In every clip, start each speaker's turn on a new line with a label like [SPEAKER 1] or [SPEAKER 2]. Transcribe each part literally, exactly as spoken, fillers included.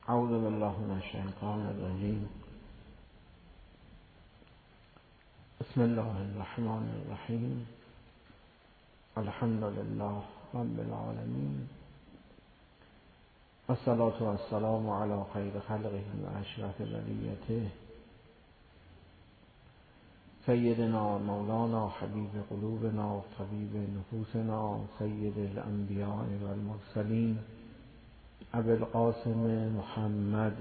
[SPEAKER 1] اعوذ بالله من الشیطان الرجیم. بسم الله الرحمن الرحیم. الحمد لله رب العالمین، والصلاة والسلام علی خیر خلقه و اشرف بریته سیدنا مولانا حبیب قلوبنا و طبیب نفوسنا سید الانبیاء و المرسلین ابی القاسم محمد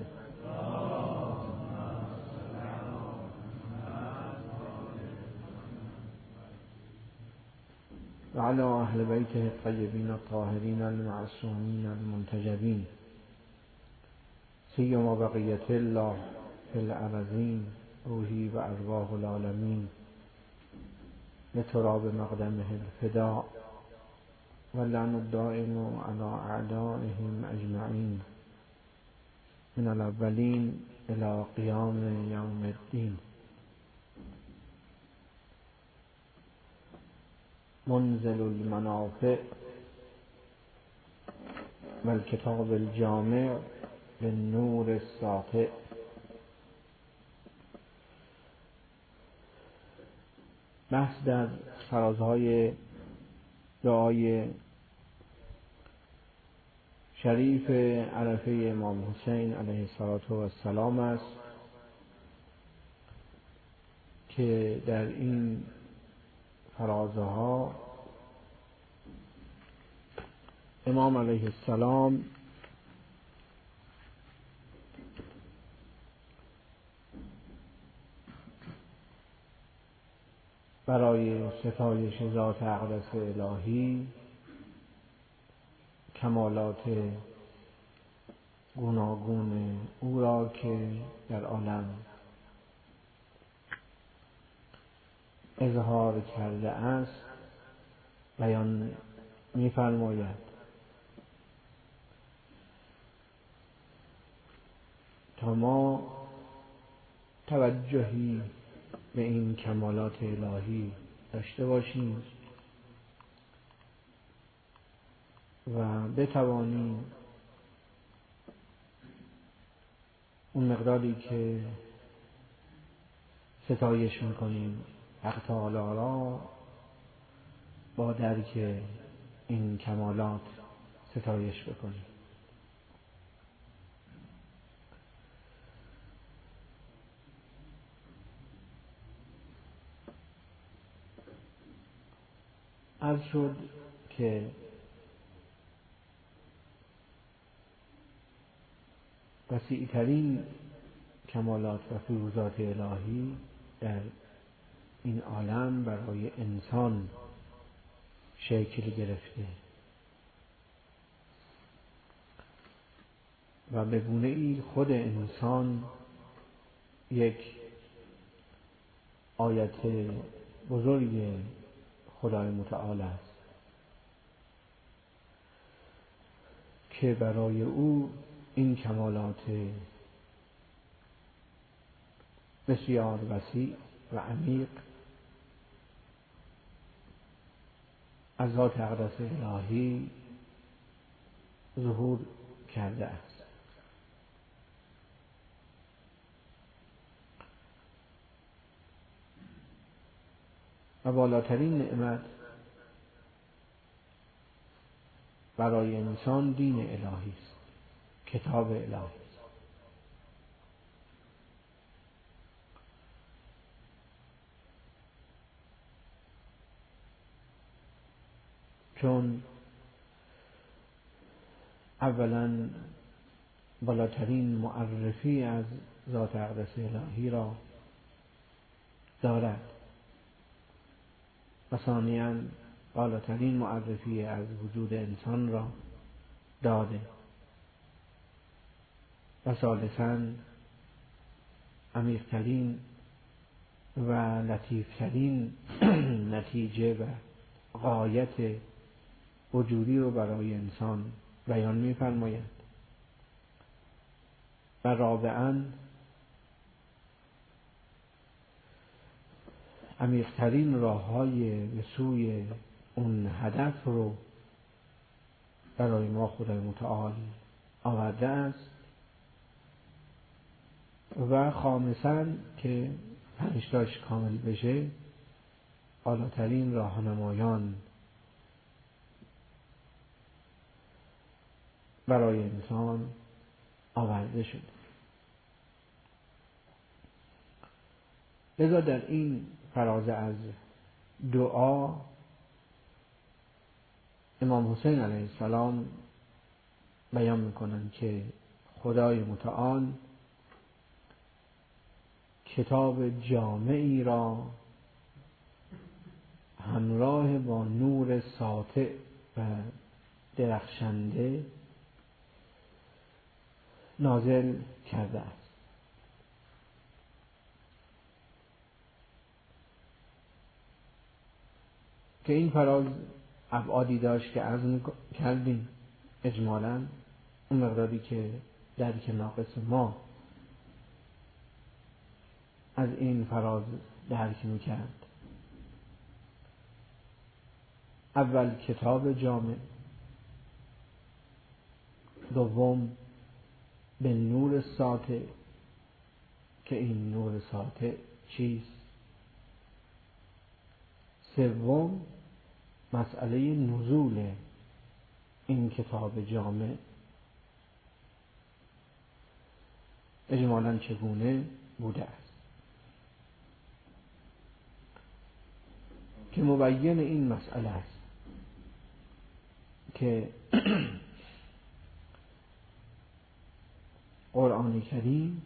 [SPEAKER 1] و علی اهل بیته الطیبین الطاهرین المعصومین المنتجبین سیما بقیة الله فی الارضین روحی و ارواح العالمین لتراب مقدمه الفداء واللعن الدائم على اعدائهم اجمعین من الاولین الى قیام یوم الدین. منزل المنافع والکتاب الجامع للنور الساطع. بحث در فرازهای دعای شریف عرفه امام حسین علیه السلام است که در این فرازها امام علیه السلام برای ستایش ذات اقدس الهی کمالات گوناگون او را که در عالم اظهار کرده است بیان می‌فرماید. تا ما توجهی به این کمالات الهی داشته باشیم و بتوانیم اون مقداری که ستایش میکنیم حق تعالی را با درک این کمالات ستایش بکنیم. عرض شد که وسیع‌ترین کمالات و فیوضات الهی در این عالم برای انسان شکل گرفته و به گونه ای خود انسان یک آیت بزرگ خدای متعال است که برای او این کمالات بسیار وسیع و عمیق از ذات اقدس الهی ظهور کرده است. و بالاترین نعمت برای انسان دین الهی است، کتاب الهی است. چون اولا بالاترین معرفی از ذات اقدس الهی را دارد و ثانیاً بالاترین معرفی از وجود انسان را داده و ثالثاً عمیق‌ترین و لطیف‌ترین نتیجه و غایت وجودی رو برای انسان بیان می‌فرماید. و رابعاً عمیق‌ترین راه‌های به سوی اون هدف رو برای ما خدای متعال آورده است و خامساً که پنجتاش کامل بشه بالاترین راهنمایان برای انسان آورده شده. لذا در این فراز از دعا امام حسین علیه السلام بیان میکنند که خدای متعال کتاب جامعی را همراه با نور ساطع و درخشنده نازل کرده است که این فراز ابعادی داشت که عرض کردیم اجمالاً اون مقداری که درک ناقص ما از این فراز درک میکرد. اول کتاب جامع، دوم به نور ساطع که این نور ساطع چیست، سوم مسئله نزول این کتاب جامع اجمالاً چگونه بوده است که مبین این مسئله است که قرآن کریم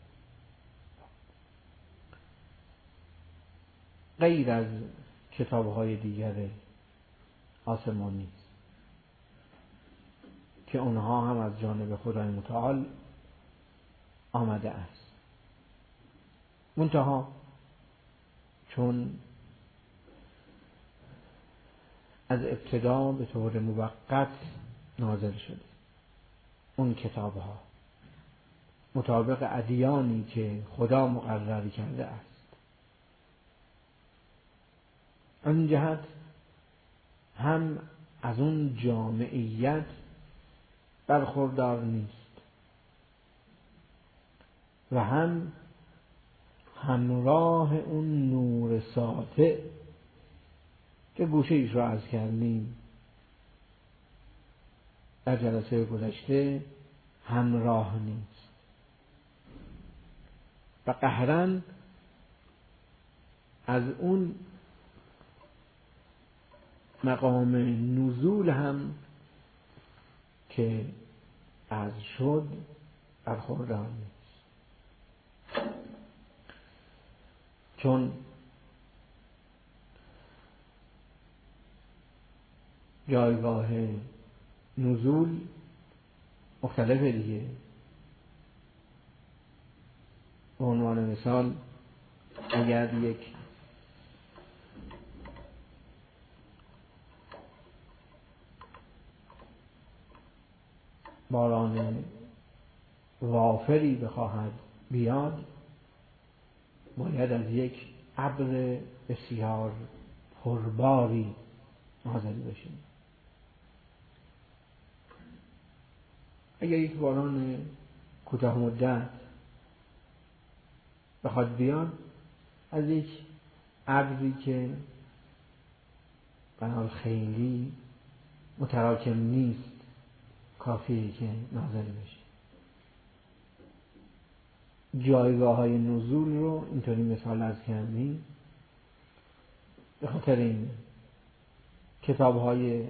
[SPEAKER 1] غیر از کتاب‌های دیگر آسمانی است که اونها هم از جانب خدای متعال آمده است، منتها چون از ابتدا به طور موقت نازل شده اون کتاب ها مطابق ادیانی که خدا مقرر کرده است، از این جهت هم از اون جامعیت برخوردار نیست و هم همراه اون نور ساطع که گوشه ایش را عرض کردیم در جلسه گذشته همراه نیست و قهراً از اون مقام نزول هم که از شد برخوردار نیست، چون جایگاه نزول مختلفه دیگه. به عنوان مثال اگر یک باران وافری بخواهد بیاد باید از یک ابر بسیار پرباری نازل بشه. اگر یک باران کوتاه مدت بخواد بیاد از یک ابری که بنال خیلی متراکم نیست کافیه که نازل بشه. جایگاه های نزول رو اینطوری مثال از کردیم به خاطر این کتاب های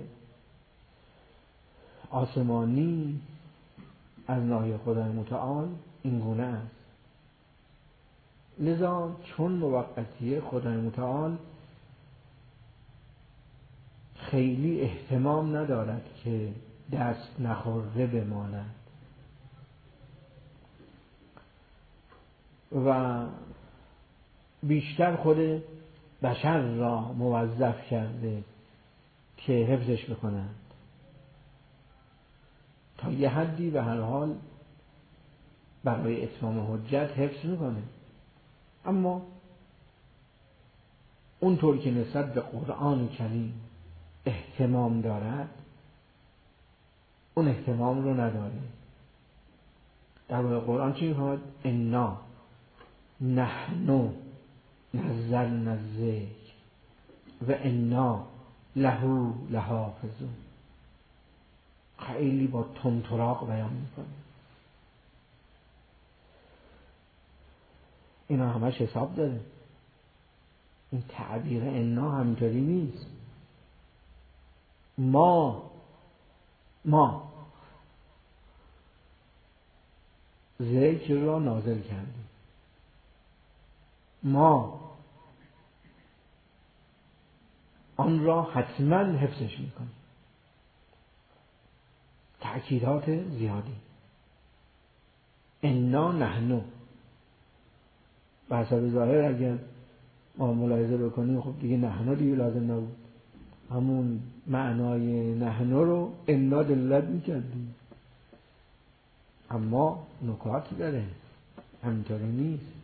[SPEAKER 1] آسمانی از ناحیه خدای متعال این گونه است. لذا چون موقتیه خدای متعال خیلی اهتمام ندارد که دست نخورده بماند و بیشتر خود بشر را موظف کرده که حفظش بکنند تا یه حدی به هر حال برای اتمام حجت حفظ میکنه، اما اونطور که نسبت به قرآن کریم اهتمام دارد اون اهتمام رو نداره. در واقع قرآن چی میخواد؟ انا نحن نزلنا الذکر و انا له لحافظون. خیلی با تندتراق بیان میکنه. اینا همش حساب داره. این تعبیر انا همینطوری نیست. ما ما ذکر را نازل کردیم. ما آن را حتما حفظش میکنیم. تأکیدات زیادی. انا نحنو به حسب ظاهر اگر ما ملاحظه بکنیم خب دیگه نحنو دیگه لازم نبود. همون معنای نحنو رو انا دلالت میکردیم. اما نکاتی داره، همینطوری نیست.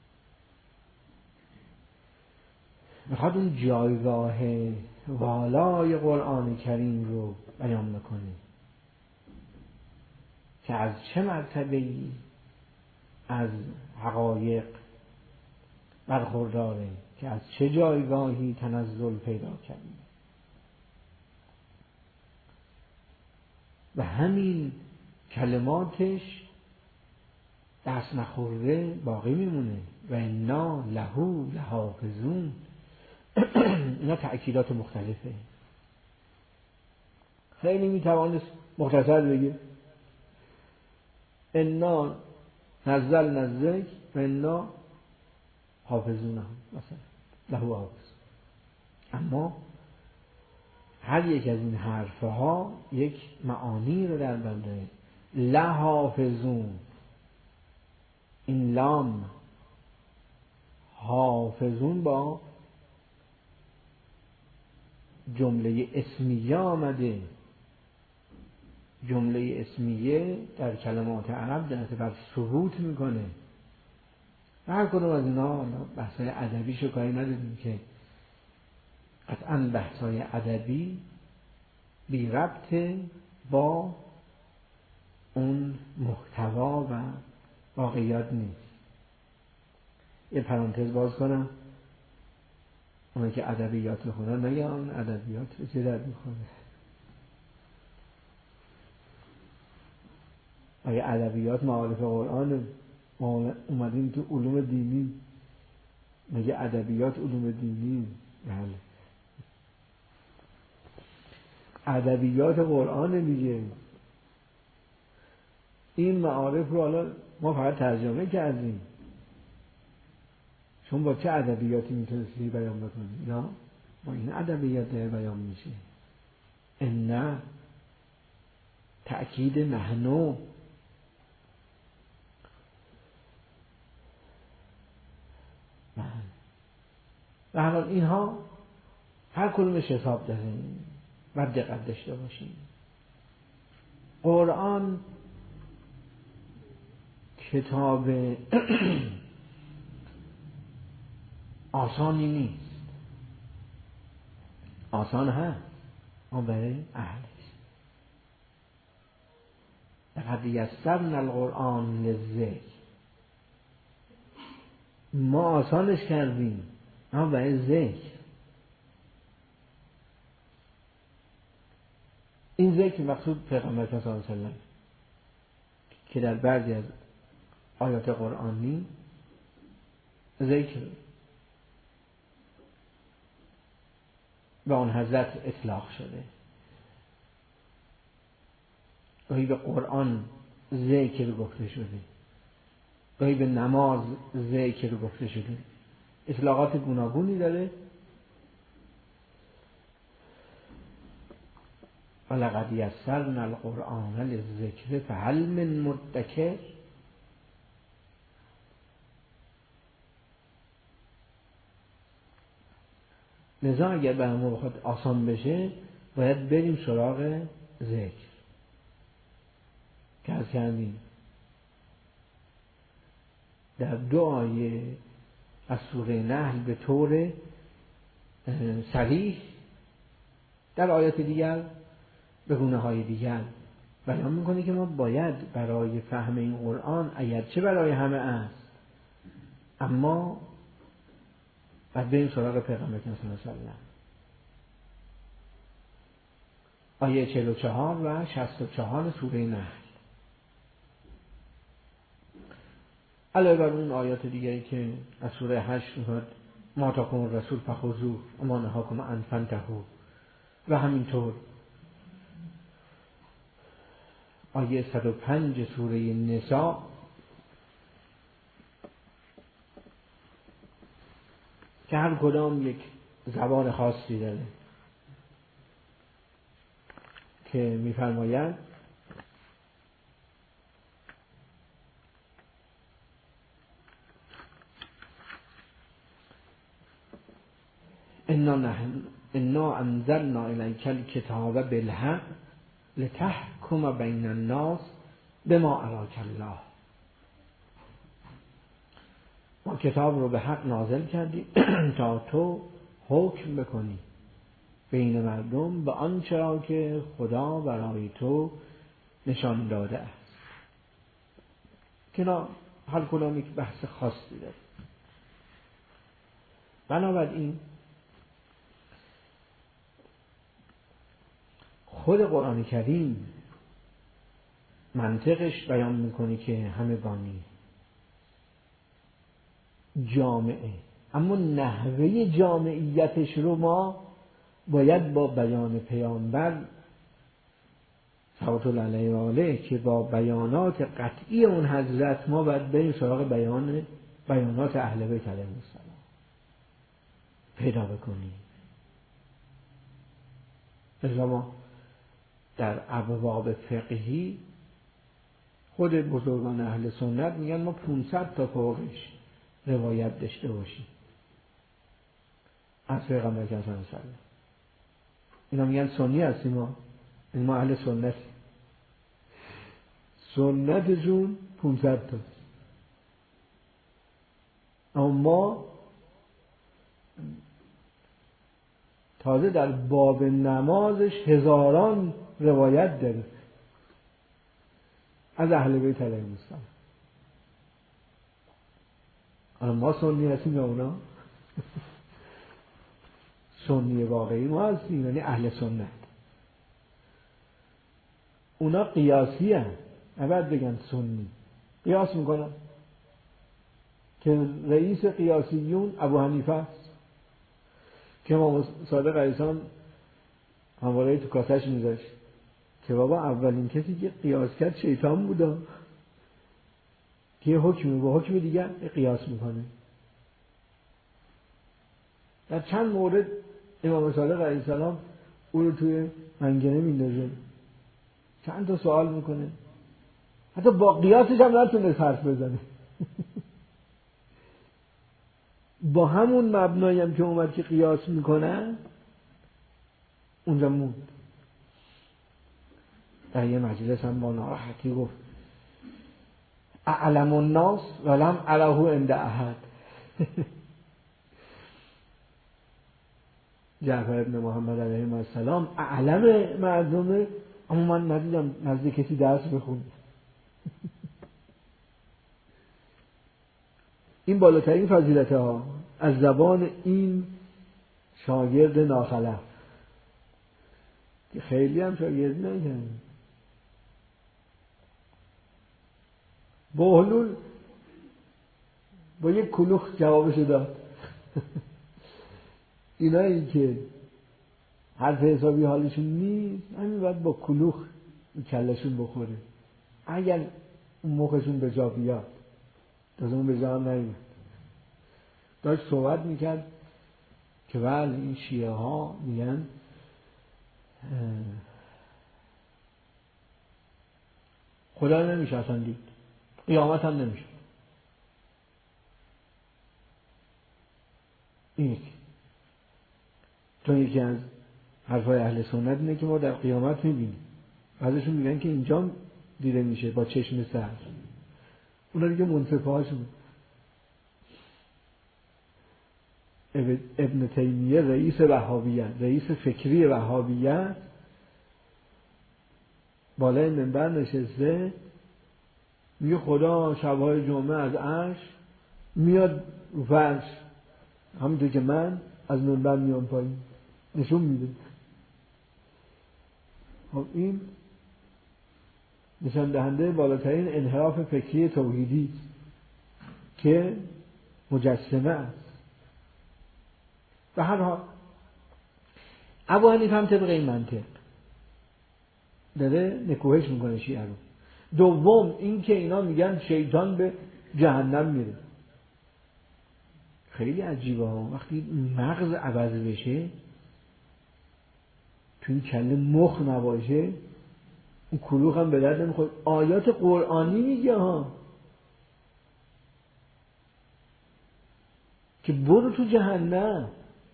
[SPEAKER 1] میخواد اون جایگاه والای قرآن کریم رو بیان بکنه که از چه مرتبه‌ای از حقایق برخورداره، که از چه جایگاهی تنزل پیدا کرده و همین کلماتش دست نخورده باقی میمونه. و انا له لحافظون. اینا تأکیدات مختلفه. خیلی میتوانست مختصر بگه انا نزلنا الذکر و انا حافظون هم مثلا له حافظ. اما هر یک از این حرفها یک معانی رو در بر داره. لحافظون، این لام، حافظون با جمله اسمیه آمده. جمله اسمیه در کلمات عرب دلت بر ثبوت میکنه. هر کدوم از اینا بحثای ادبی شو کاری نداریم که قطعا بحثای ادبی بی ربط با اون محتوا و واقعیات نیست. یه پرانتز باز کنم، اونایی که ادبیات بخونن نگن ادبیات رو چه درد میخوره. اگه ادبیات معارف قرآن اومدین تو علوم دینی، مگه ادبیات علوم دینی؟ بله، ادبیات قرآن میگه. این معارف رو حالا ما فقط ترجمه کردیم. شما با چه ادبیاتی میتونستی بیان بکنی؟ یا با این ادبیات داره بیان میشه. ان تأکید نحنو. و هر حال اینها هر کدومش حساب داریم و دقت داشته باشیم. قرآن کتاب آسانی نیست. آسان هست اما برای اهلش. لقد یسرنا القرآن للذکر. ما آسانش کردیم اما برای ذکر. این ذکر مقصود پیغمبر صلی الله علیه وسلم که در بعضی از آیات قرآنی ذکر به آن حضرت اطلاق شده. گاهی به قرآن ذکر گفته شده، گاهی به نماز ذکر گفته شده. اطلاقات گوناگونی داره. ولقد یسرنا القرآن للذکر فهل من مدکر. لذا اگر به ما بخواد آسان بشه باید بریم سراغ ذکر که از کردیم در دو آیه از سوره نحل به طور صریح، در آیات دیگر به گونه های دیگر بیان میکنه که ما باید برای فهم این قرآن اگرچه برای همه است اما بعد بریم سراغ پیغمبر صلی الله علیه و سلم. آیه چهل و چهار و شصت و چهار سوره نحل. علاوه بر اون آیات دیگری که از سوره هشت میاد ما آتاکم الرسول فخذوه و ما نهاکم عنه فانتهوا، و همینطور آیه صد و پنج سوره نساء که هر کدام یک زبان خاصی داره که می‌فرماید انا نحن انا انزلنا الیک الکتاب بالحق لتحکم بین الناس بما اراک الله. ما کتاب رو به حق نازل کردیم تا تو حکم بکنی بین مردم به آنچه را که خدا برای تو نشان داده است. که هر کدام یک بحث خاصی داره. بنابراین خود قرآن کریم منطقش بیان میکنه که همگانی جامعه، اما نحوه جامعیتش رو ما باید با بیان پیامبر صلوات الله علیه و آله که با بیانات قطعی اون حضرت ما باید بریم سراغ بیان بیانات اهل بیت علیهم السلام پیدا بکنیم. مثلا ما در ابواب فقهی خود بزرگان اهل سنت میگن ما پانصد تا فوقش روایت داشته باشیم از پیغمبر صلی الله علیه و سلم. اینا میگن سنی هستیم، ما ما اهل سنت، سنتشون پانصد تا، اما ما تازه در باب نمازش هزاران روایت داریم از اهل بیت علیهم السلام. اما ما سنی هستیم یا اونا؟ سنی واقعی ما هستیم، یعنی اهل سنت. اونا قیاسی هست، نباید بگن سنی، قیاس میکنن که رئیس قیاسیون ابو حنیفه است که ما صادق علیه السلام همواره تو کاسش میذاشت که بابا اولین کسی که قیاس کرد شیطان بودا که حکمی با حکم دیگر قیاس میکنه. در چند مورد امام صادق علیه السلام او رو توی منگنه میندازه، چند تا سوال میکنه، حتی با قیاسش هم نتونست حرف بزنه. با همون مبنایی هم که اومد که قیاس میکنه اونجا موند. در یه مجلس هم با ناراحتی گفت اعلم الناس ولم اره عند احد. جعفر ابن محمد علیه السلام اعلم مردمه، اما من ندیدم نزد کسی درس بخونه. این بالاترین فضیلت ها از زبان این شاگرد ناخلف که خیلی هم شاگردی نکرد، با حلول با یک کلوخ جوابشو داد. اینایی که حرف حسابی حالشون نیست همین باید با کلوخ کلشون بخوره اگر اون مخشون به جا بیاد. تازه اون به جا هم نیمد. داشت صحبت میکرد که بله این شیعه ها میگن خدا نمیشه اصلا دید، قیامت هم نمیشه. این یکی چون یکی از حرفای اهل سنت اینه که ما در قیامت میبینیم، بعضشون میگن که اینجا دیده میشه با چشم سر، اونا دیگه منصفه هاشون. ابن تیمیه رئیس وهابیت، رئیس فکری وهابیت، بالای منبر نشسته میگه خدا شبهای جمعه از عرش میاد رو فرش، همونطور که من از منبر میام پایین نشون میده. خب این نشان دهنده بالاترین انحراف فکری توحیدی که مجسمه است. به هر حال ابو حنیفه هم طبق این منطق داره نکوهش میکنه شیعه رو. دوم این که اینا میگن شیطان به جهنم میره. خیلی عجیبه ها، وقتی مغز عوض بشه، تو این کله مخ نباشه، اون کلوخ هم به درد نمیخوره. آیات قرآنی میگه ها که برو تو جهنم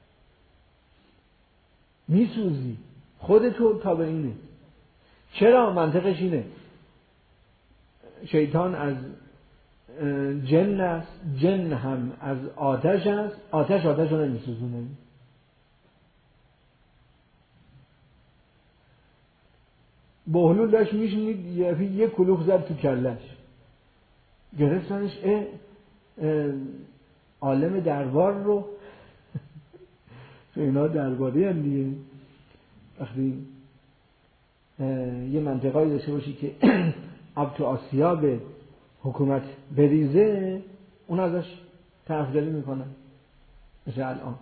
[SPEAKER 1] میسوزی، خودتو تا به اینه. چرا؟ منطقش اینه شیطان از جن است، جن هم از آتش است، آتش آتش رو نمیسوزونه. بهلول داشت میشنید یه کلوخ زد تو کلش، گرفتنش اه اه عالم دربار رو اینا درباری هم دیگه. وقتی یه منطقه‌ای داشته باشی که آب تو آسیا به حکومت بریزه، اون ازش طرفداری میکنن. مثل الان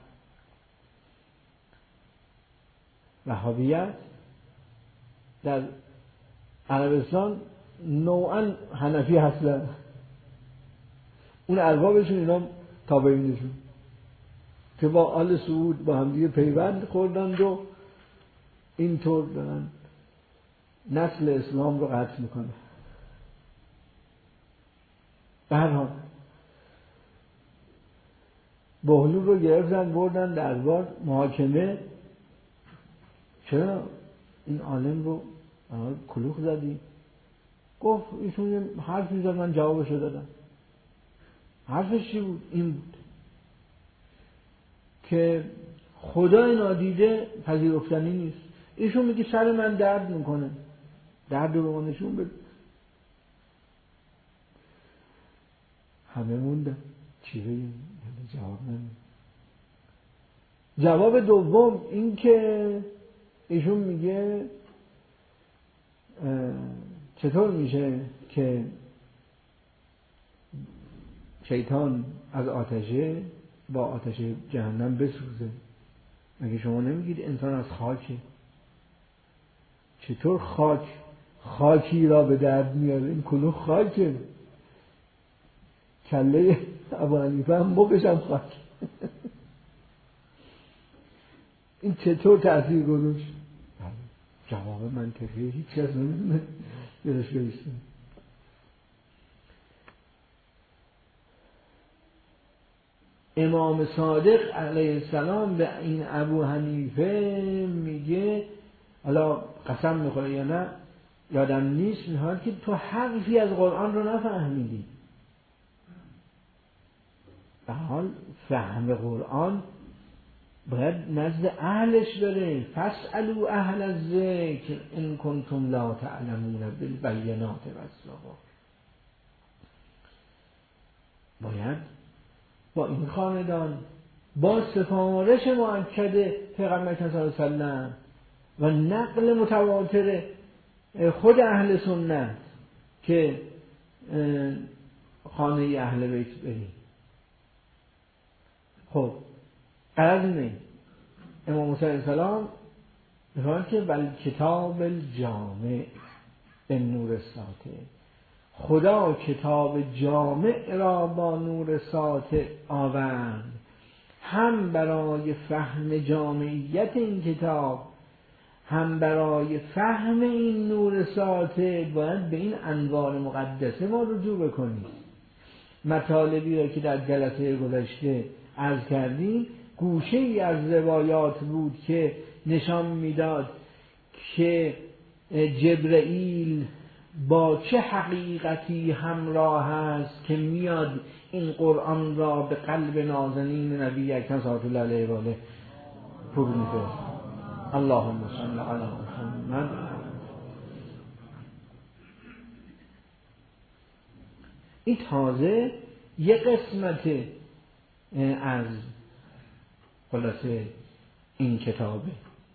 [SPEAKER 1] وهابیت در عربستان نوعا حنفی هستن، اون اربابشون اینا تابعینشون که با آل سعود با همدیگه پیوند خوردند و اینطور دارن نسل اسلام رو قطع میکنه. به هر حال بهلول رو گرفتن بردن دربار محاکمه. چرا این عالم رو کلوخ زدی؟ گفت ایشون یه حرفی زد، من جوابشو دادم. حرفش چی بود؟ این بود که خدای نادیده پذیرفتنی نیست. ایشون میگه سر من درد میکنه، درد رو به ما نشون بده. همه موندن چی بگیم؟ جواب نمید. جواب دوم این که ایشون میگه چطور میشه که شیطان از آتشه با آتش جهنم بسوزه؟ مگه شما نمیگید انسان از خاکه؟ چطور خاک خاکی را به درد میاره؟ این کلوخ خاکه، کله ابو حنیفه هم مخش هم خاک. این چطور تأثیر گذاشت؟ جواب منطقیه هیچ کس نمیدونه یادش برسته. امام صادق علیه السلام به این ابو حنیفه میگه، حالا قسم میخوره یا نه یادم نیست، میگه که تو حرفی از قرآن رو نفهمیدی. به حال فهم قرآن باید نزد اهلش داره. فاسألوا اهل الذکر ان کنتم لا تعلمون بالبینات والزبر. باید با این خاندان، با سفارش مؤکد پیغمبر صلی الله علیه وسلم و نقل متواتر خود اهل سنت که خانه اهل بیت بریم. خب قرار اینه امام موسی علیه السلام میگه که بل کتاب الجامع به نور ساطع، خدا کتاب جامع را با نور ساطع آورد، هم برای فهم جامعیت این کتاب، هم برای فهم این نور ساطع باید به این انوار مقدسه ما رجوع بکنیم. مطالبی را که در جلسه گذشته عرض کردیم گوشه ای از روایات بود که نشان میداد که جبرئیل با چه حقیقتی همراه است که میاد این قرآن را به قلب نازنین نبی اکرم صلی الله علیه و آله فرو می‌فرستد. اللهم صل علی محمد. این تازه یه قسمت از خلاصه این کتابه.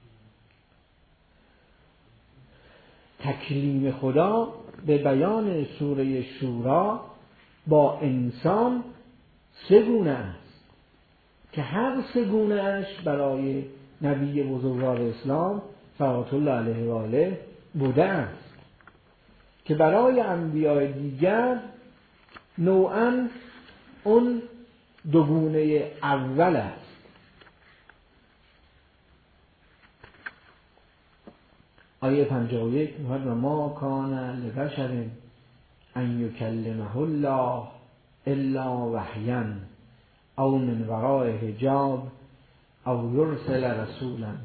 [SPEAKER 1] تکلیم خدا به بیان سوره شورا با انسان سه گونه است که هر سه گونه اش برای نبی بزرگوار اسلام صلوات الله علیه و آله بوده است که برای انبیاء دیگر نوعاً اون دو گونه اول است. آیه پنجاه و یک میگوید و ما کان لبشر ان یکلمه الله الا وحیا او من وراء حجاب او یرسل رسولا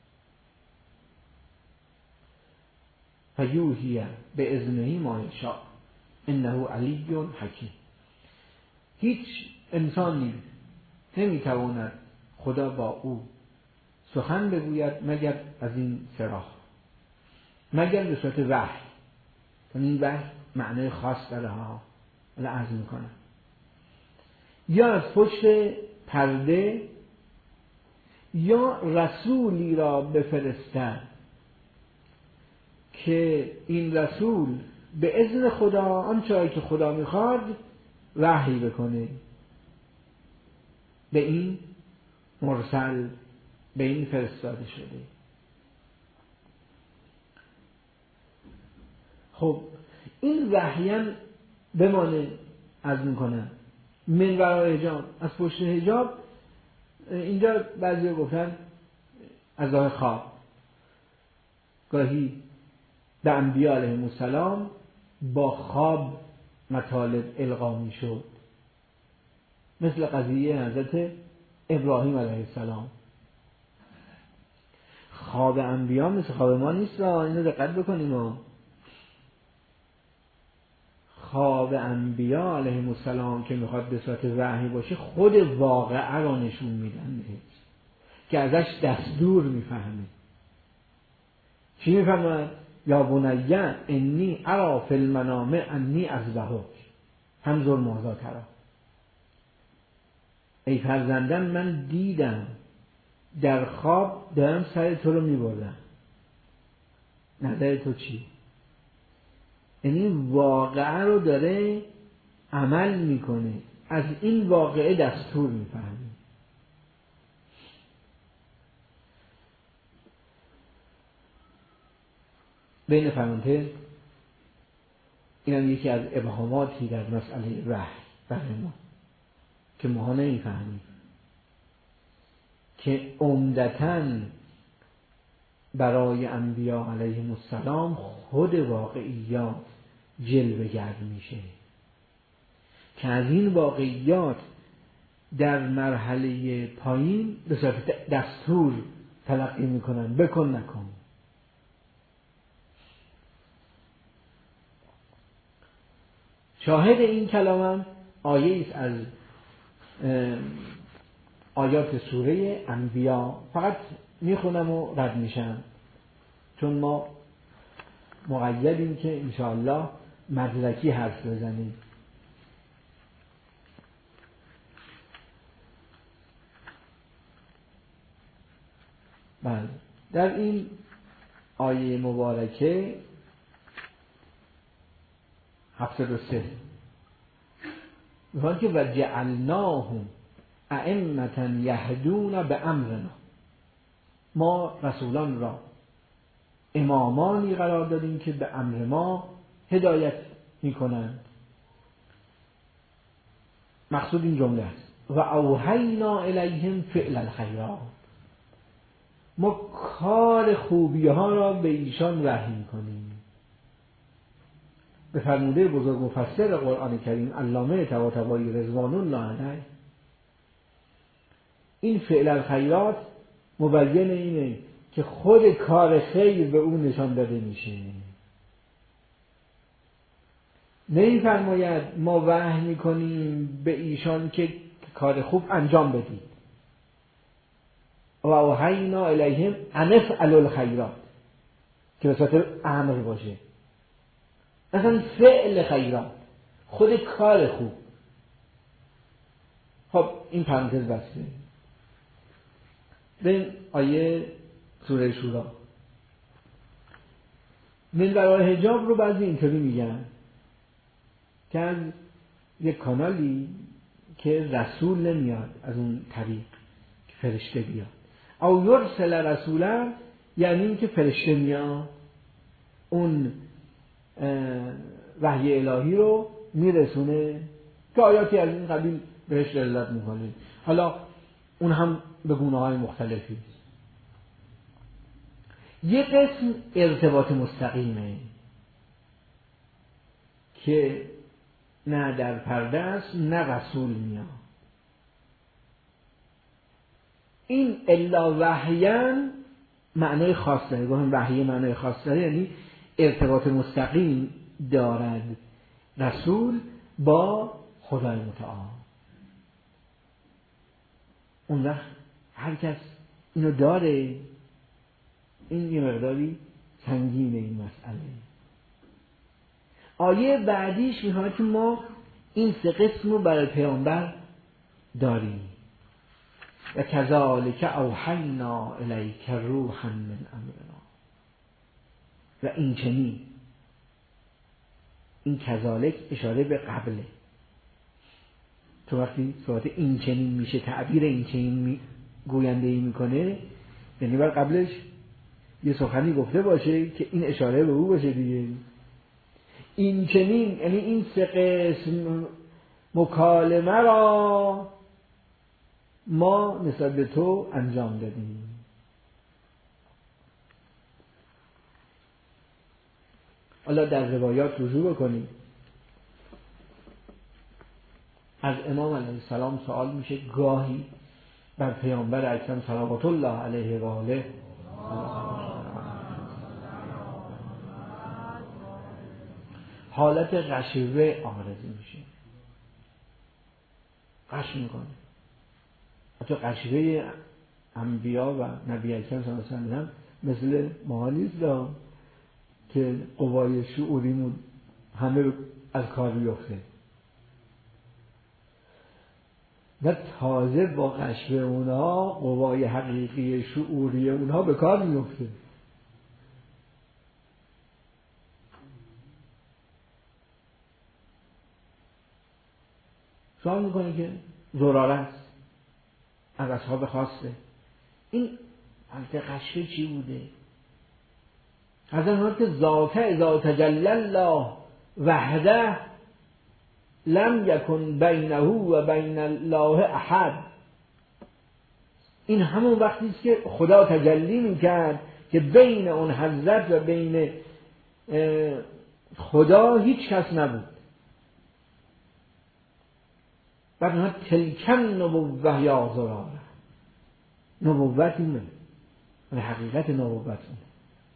[SPEAKER 1] فیوحی باذنه ما یشاء انه علی حکیم. هیچ انسانی نمیتواند خدا با او سخن بگوید مگر از این سه راه، مگر به صورت وحی. این وحی معنی خاص داره ها، ولی عرض میکنم یا از پشت پرده، یا رسولی را بفرستد که این رسول به اذن خدا آنچه که خدا میخواد وحی بکنه به این مرسل، به این فرستاده شده. خب این وحیان بمانه از میکنن من ورای حجاب، از پشت حجاب. اینجا بعضی گفتن از راه خواب، گاهی به انبیاء علیهم السلام با خواب مطالب القا می شد، مثل قضیه حضرت ابراهیم علیه السلام. خواب انبیاء مثل خواب ما نیست، اینو دقت بکنیم ها. خواب انبیاء علیهم السلام که میخواد به صورت وحی باشه خود واقعه را نشون میدن که ازش دستور میفهمه. چی میفهمه؟ یا بنیه انی ارا فی المنام انی اذبحک فانظر ماذا تری. ای فرزندم من دیدم در خواب دارم سر تو رو میبردم، نظر تو چی؟ یعنی واقعه رو داره عمل میکنه، از این واقعه دستور میفهمه. بین فرانتز اینم یکی از ابهاماتی در مسئله وحی برای ما که ما نمیفهمیم، که عمدتاً برای انبیاء علیهم السلام خود واقعیات جلوه گر میشه که از این واقعیات در مرحله پایین به صورت دستور تلقی میکنن، بکن نکن. شاهد این کلامم آیه است از آیات سوره انبیاء، فقط میخونم و رد میشم چون ما مقیدیم که انشاءالله مدرکی حرف بزنیم. بله، در این آیه مبارکه هفتاد و سه میگه و جعلناهم ائمة یهدون بامرنا، ما رسولان را امامانی قرار دادیم که به امر ما هدایت میکنند. مقصود این جمله است و اوحینا الیهم فعل الخیرات، ما کار خوبی ها را به ایشان وحی میکنیم. به فرموده بزرگ مفسر قرآن کریم علامه طباطبایی رضوان الله علیه، این فعل الخیرات مبین اینه که خود کار خیر به اون نشان داده میشه. نمی‌فرماید ما وحی میکنیم به ایشان که کار خوب انجام بدید. و اوحینا الیهم ان افعلوا الخیرات که به صورت امر باشه، مثلا فعل خیرات، خود کار خوب. خب این پرانتز بسته. به آیه سوره شورا، من برای حجاب رو بعضی اینطوری میگن که از یک کانالی که رسول نمیاد از اون طریق که فرشته بیاد، او یرسل رسولا، یعنی این که فرشته میاد اون وحی الهی رو میرسونه که آیاتی از این قبیل بهش دلالت میکنه. حالا اون هم به گونه‌های مختلفی. یه قسم ارتباط مستقیمه که نه در پرده است نه رسول میاد. این الا وحیان معنای خاص داره. گفتم وحی معنای خاص داره، یعنی ارتباط مستقیم دارد رسول با خدای متعال. اون وقت هر کس اینو داره، این یه مقداری سنگینه این مسئله. آیه بعدیش میخواد که ما این سه قسم رو برای پیامبر داریم. و کذالک اوحینا الیک روحا من امرنا. و این چنین، این کذالک اشاره به قبله. تو وقتی صورت این چنین میشه، تعبیر این چنین می گوینده ای میکنه، یعنی بر قبلش یه سخنی گفته باشه که این اشاره به او باشه دیگه. این چنین یعنی این سه قسم مکالمه را ما نسبت به تو انجام دادیم. حالا در روایات رجوع بکنیم. از امام علیه السلام سوال میشه گاهی بر پیامبر اکرم صلوات الله علیه و آله حالت غشوه آرزو میشه، غش میکنه. حتی غشوه انبیا و نبی اکرم صلی الله علیه و آله مثل ما نیست که قوای شعوریمون همه از کار بیفته. و تازه با غشوه اونها قوای حقیقی شعوری اونها به کار میفته. سوال میکنه که زراره است از اصحاب خواسته، این حالت غشوه چی بوده؟ از این حالت که ذات اذا تجلی الله وحده لم یکن بینه و بین الله احد. این همون وقتی است که خدا تجلی میکرد که بین اون حضرت و بین خدا هیچ کس نبود. بعد اونها تلکن نبوه یا زراره، نبوت اینه و حقیقت نبوت اینه.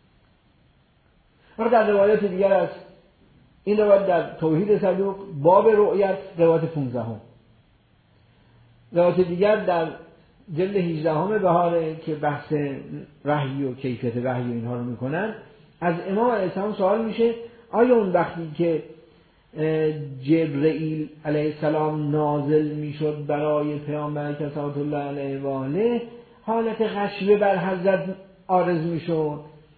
[SPEAKER 1] اما در روایات دیگر است، این روایت در توحید صدوق باب رؤیت روایت پانزده هم، روایت دیگر در جلد هجده هم بهاره که بحث وحی و کیفیت وحی و اینها رو میکنن. از امام علیه السلام سوال میشه آیا اون وقتی که جبرئیل علیه السلام نازل میشد برای پیامبر که صلوات الله علیه و آله حالت غشوه بر حضرت عارض میشد؟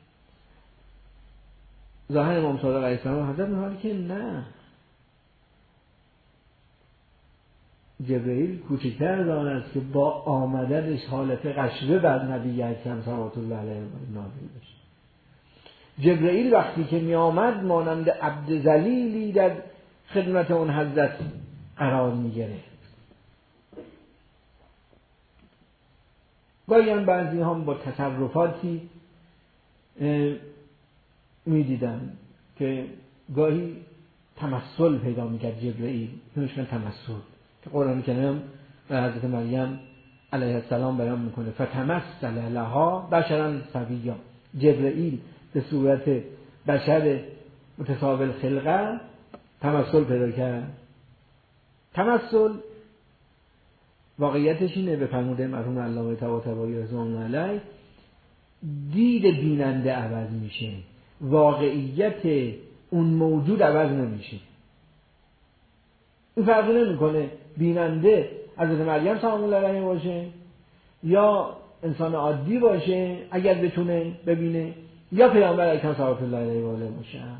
[SPEAKER 1] ظاهر امام صادق علیه السلام حضرت میگه که نه، جبرئیل کوچکتر دان است که با آمدنش حالت غشوه بر نبی اکرم صلوات الله علیه و آله نازل بشه. جبرئیل وقتی که می آمد مانند عبد ذلیلی در خدمت اون حضرت قرار می گرفت. گاهی هم بعضی هم با تصرفاتی می دیدن که گاهی تمثل پیدا می کرد جبرئیل، نمیشکن تمثل که قرآن کریم و حضرت مریم علیه السلام بیان میکنه فتمثل لها بشرا سویا. جبرئیل به صورت بشر متساوی الخلقه تمثل پیدا کرد. تمثل واقعیتش اینه، به فرموده مرحوم علامه طباطبایی رضوان الله علیه، دید بیننده عوض میشه، واقعیت اون موجود عوض نمیشه. این فرقی نمیکنه بیننده حضرت مریم سلام الله علیها باشه، یا انسان عادی باشه اگر بتونه ببینه، یا پیامبر اکرم صلوات الله علیه و آله باشن.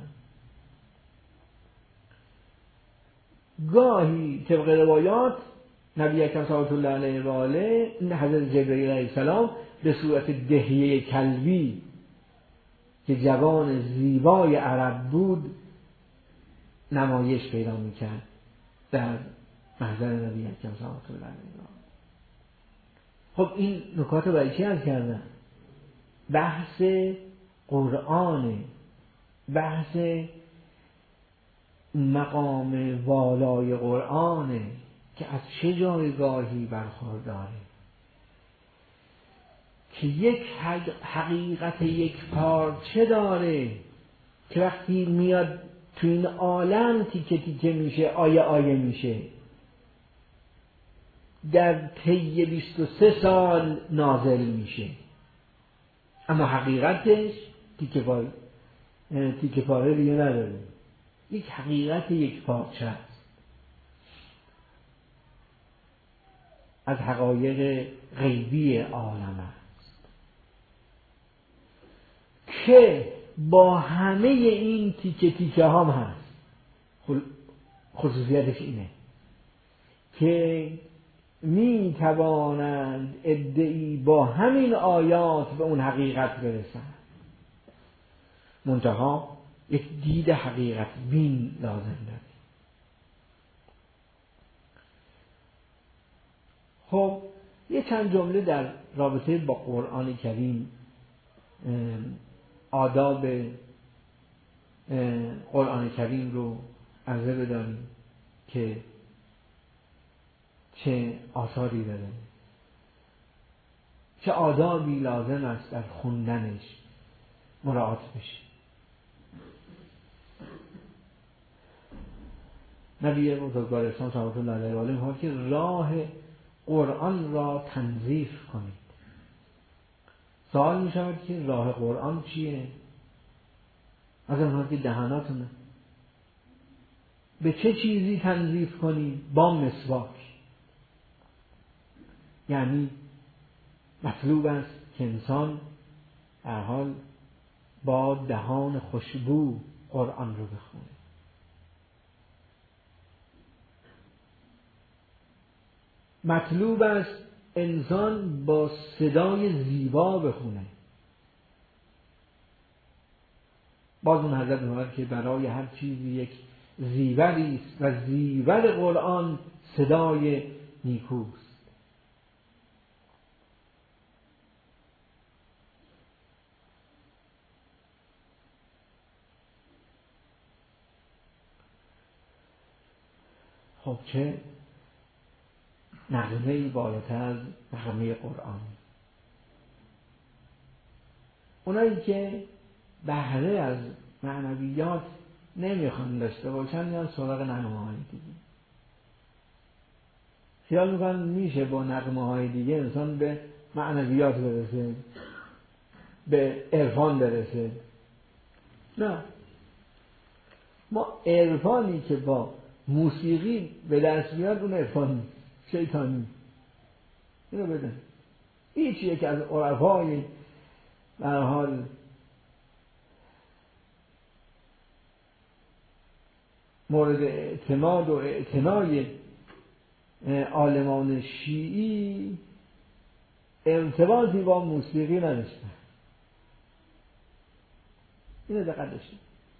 [SPEAKER 1] گاهی طبق روایات نبی اکرم صلوات الله علیه و آله حضرت جبرئیل علیه السلام به صورت دحیه کلبی که جوان زیبای عرب بود نمایش پیدا میکرد در محضر نبی اکرم صلوات الله علیه و آله. خب این نکات رو برای چی عرض کردم؟ بحث قرآن، بحث مقام والای قرآنه که از چه جایگاهی برخورداره، که یک حقیقت یک پارچه داره که وقتی میاد تو این عالم تیکه تیکه میشه، آیه آیه میشه، در طی بیست و سه سال نازل میشه، اما حقیقتش تیکه پاره تیکه پاره دیگه نداره، یک حقیقت یک پارچه است از حقایق غیبی عالم است که با همه این تیکه تیکه هم هست. خصوصیتش اینه که می توانند ادعی با همین آیات به اون حقیقت برسند، منتها یک دید حقیقت بین لازم داره. خب یه چند جمله در رابطه با قرآن کریم، آداب قرآن کریم رو عرضه بدانیم که چه آثاری داره، چه آدابی لازم است در خوندنش مراعات بشه. نبی بزرگوار اسلام صلوات الله علیه و آله میگه که راه قرآن را تنظیف کنید. سوال می شود که راه قرآن چیه؟ از اونها که دهاناتونه. به چه چیزی تنظیف کنید؟ با مسواک. یعنی مطلوب است که انسان هر حال با دهان خوشبو قرآن رو بخونه. مطلوب است انسان با صدای زیبا بخونه. باز اون حضرت می‌فرماید که برای هر چیزی یک زیوری است و زیور قرآن صدای نیکوست. خب چه نغمه‌ای بالاتر از نغمه قرآن. اونایی که بهره از معنویات نمیخوان داشته باشن میان سراغ نغمه‌های دیگه. خیال میکنن میشه با نغمه‌های دیگه انسان به معنویات برسه، به عرفان برسه. نه، ما عرفانی که با موسیقی به دست میاد اون عرفان نیست، شیطانی. اینو بدن. هیچ یک از عرفای در حال مورد اعتماد و اعتنای عالمان شیعی ارتباطی با موسیقی نداشتن. اینو دقت داشتید.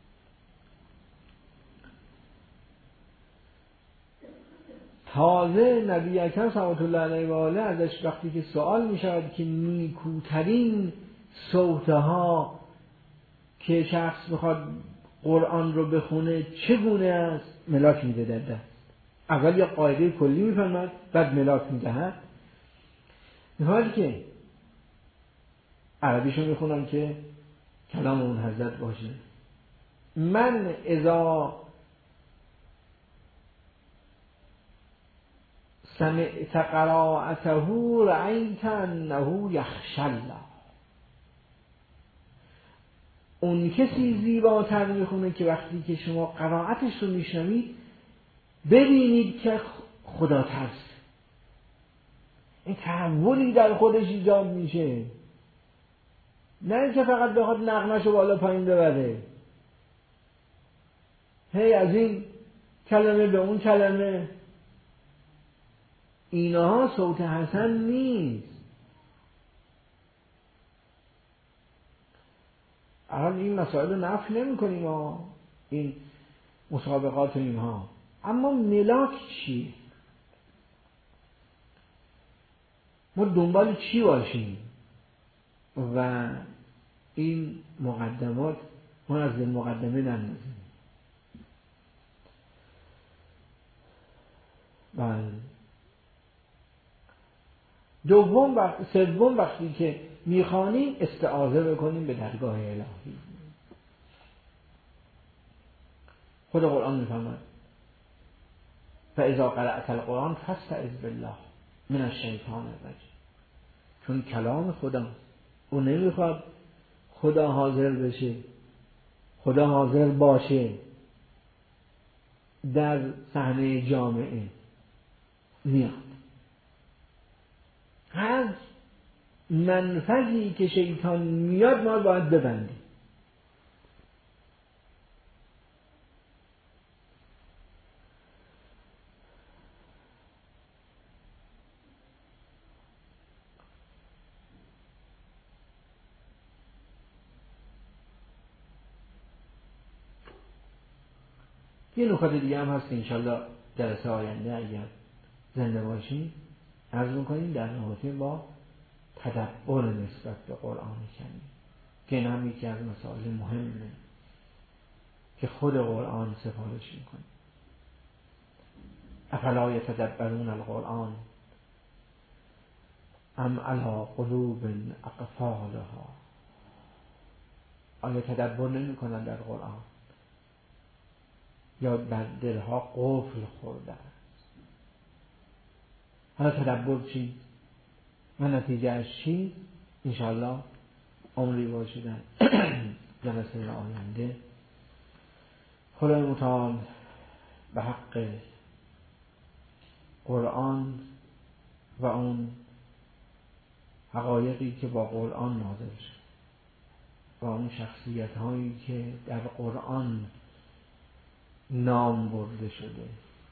[SPEAKER 1] تازه نبی اکرم صلوات الله علیه و آله ازش وقتی که سوال می شود که نیکوترین صوتها که شخص بخواد قرآن رو بخونه چگونه است، ملاک میده در دست. اول یا قاعده کلی میفهمد بعد ملاک میدهد. میفهمد که عربیشو میخونم که کلام اون حضرت باشه. من اذا سمعت قراءته رأیت انه یخشی الله. اون کسی زیباتر میخونه که وقتی که شما قرائتش رو میشنوید ببینید که خدا ترس. این تحولی در خودش ایجاد میشه، نه اینکه فقط بخواد نغمه‌شو بالا پایین ببره، هی از این کلمه به اون کلمه. اینها صوت حسن نیست. الان این مسائل رو نفی نمی کنیم ها، این مسابقات و اینها، اما ملاک چی؟ ما دنبال چی باشیم؟ و این مقدمات ما از این مقدمه نندازیم. بله. دوم و سوم وقتی که میخوانیم استعاذه بکنیم به درگاه الهی. خود قرآن میفرماید فاذا قرأت القرآن فاستعذ بالله من الشیطان الرجیم. چون کلام خدا، او نمیخواد خدا حاضر بشه، خدا حاضر باشه در صحنه جامعه، میاد هر منفذی که شیطان میاد ما باید ببندیم. یه نکات دیگه هم هست که انشالله جلسه آینده اگر زنده باشیم عرض میکنیم در رابطه با تدبر نسبت به قرآن کریم که این هم یکی از مسائل مهمه که خود قرآن سفارش میکنه. افلا یتدبرون القرآن ام علی قلوب اقفالها. آیا تدبر نمی کنن در قرآن یا بر دلها قفل خورده است؟ حالا تدبر چی و نتیجه اش چی؟ انشاءالله عمری باشه در جلسه آینده خدای متعال به حق قرآن و اون حقایقی که با قرآن نازل شد و اون شخصیت هایی که در قرآن نام برده شده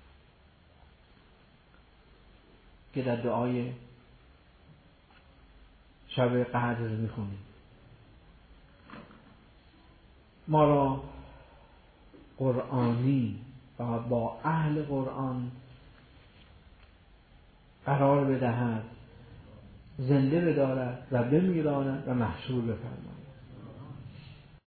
[SPEAKER 1] که در دعای شب قدر میخونیم، ما را قرآنی و با اهل قرآن قرار بدهد، زنده بدارد و بمیراند و محشور بفرماید.